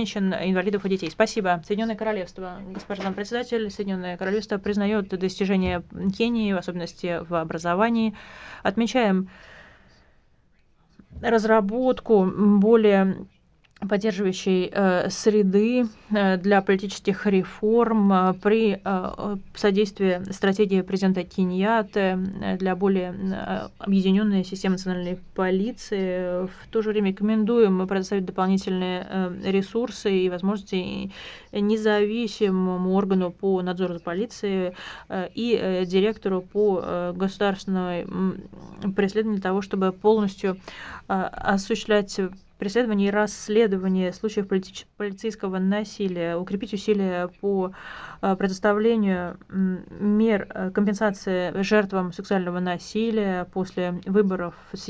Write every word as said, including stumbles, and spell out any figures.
женщин, инвалидов и детей. Спасибо. Соединенное Королевство. Господин председатель, Соединенное Королевство признает достижения Кении, в особенности в образовании. Отмечаем разработку более поддерживающей э, среды э, для политических реформ э, при э, содействии стратегии президента Кеньяты э, для более э, объединенной системы национальной полиции. В то же время рекомендуем предоставить дополнительные э, ресурсы и возможности независимому органу по надзору за полицией э, и э, директору по э, государственной э, преследованию для того, чтобы полностью э, осуществлять преследование и расследование случаев полити- полицейского насилия, укрепить усилия по э, предоставлению м, мер э, компенсации жертвам сексуального насилия после выборов